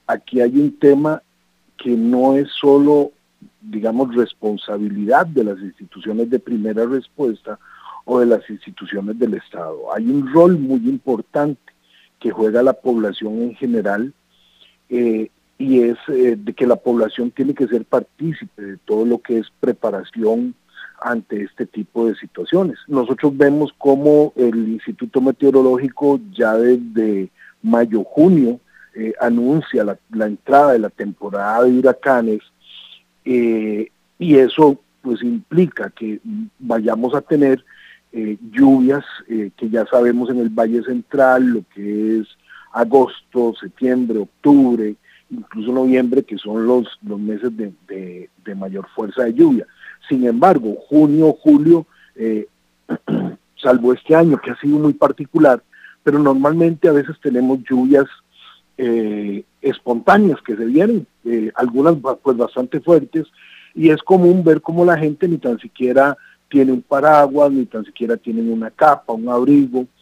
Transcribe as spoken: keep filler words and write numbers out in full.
aquí hay un tema que no es solo, digamos, responsabilidad de las instituciones de primera respuesta o de las instituciones del Estado. Hay un rol muy importante que juega la población en general, eh, y es eh, de que la población tiene que ser partícipe de todo lo que es preparación ante este tipo de situaciones. Nosotros vemos cómo el Instituto Meteorológico ya desde mayo, junio, eh, anuncia la, la entrada de la temporada de huracanes, eh, y eso pues implica que vayamos a tener eh, lluvias eh, que ya sabemos en el Valle Central, lo que es agosto, septiembre, octubre, incluso noviembre, que son los, los meses de, de, de mayor fuerza de lluvia. Sin embargo, junio, julio, eh, salvo este año que ha sido muy particular, pero normalmente a veces tenemos lluvias eh, espontáneas que se vienen, eh, algunas pues bastante fuertes, y es común ver cómo la gente ni tan siquiera tiene un paraguas, ni tan siquiera tienen una capa, un abrigo,